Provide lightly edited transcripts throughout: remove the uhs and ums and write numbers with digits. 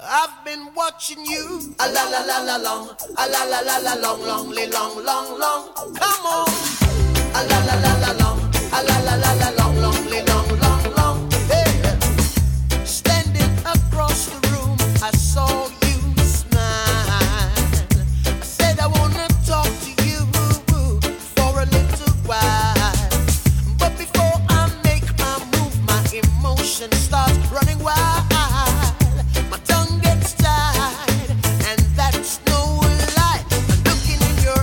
I've been watching you. A la la la la long, a la la la la long, long, long, long, long. Come on. A la la la la long, a la la la la long, long, long, long, long. Hey. Standing across the room, I saw you smile. I said I wanna talk to you for a little while. But before I make my move, my emotion starts running wild. My tongue gets tied, and that's no lie. I'm looking in your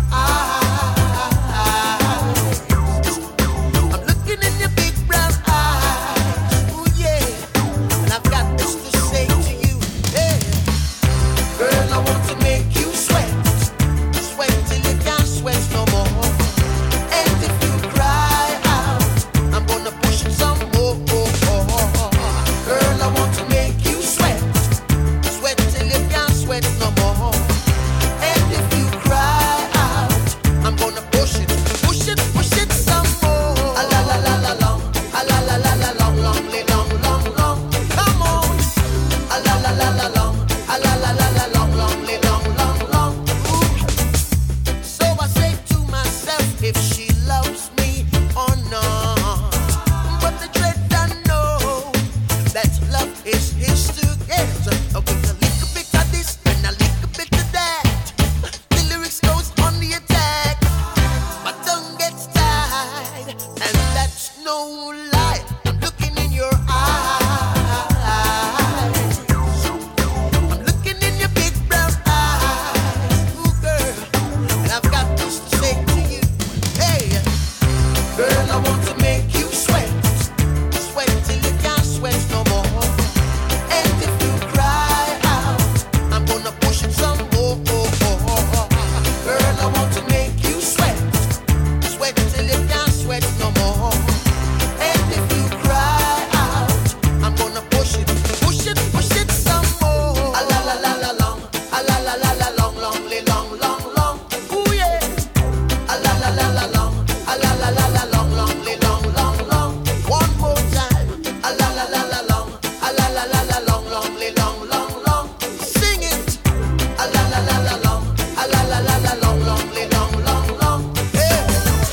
eyes. I'm looking in your big brown eyes. Ooh yeah, and I've got this to say to you. Hey, girl, I want to make you sweat, sweat till you can't sweat no more. And if you cry out, I'm gonna push it some more. Girl, I want to make you sweat, sweat till you can't sweat no more. And if you cry out, I'm gonna push it some more. A la la la la long, a la la la la long, long, long, long, long. Come on. A la la la la long, a la la la la long, long, long, long, long. Ooh. So I say to myself, if she loves me or not. But the dread I know that love is his to get. With a little bit of this and a little bit of that, the lyrics goes on the attack. My tongue gets tied, and that's no lie. I'm looking in your eyes. I'm looking in your big brown eyes. Ooh, girl, and I've got this to say to you. Hey, girl, I want to make you sweat, sweat till you can't sweat no more. And if you cry out, I'm gonna push it some more. Girl, I want to make you sweat, sweat till you can't sweat no more. And if you cry out, I'm gonna push it some more. A la la la la long, a la la la la long, long, long, long, long. Ooh yeah. A la la la la long, a la la la la long, long, long, long, long. One more time. A la la la la long, a la la la la long, long, long, long, long. Sing it. A la la la la long, a la la la la long, long, long, long, long. Hey.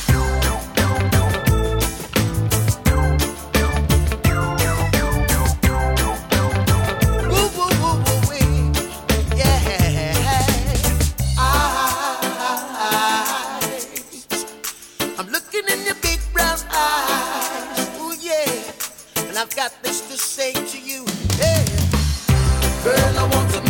Woo woo woo woo wee. Yeah. I'm looking in your big brown eyes. Ooh yeah, and I've got this to say to you. Hey, girl, I want to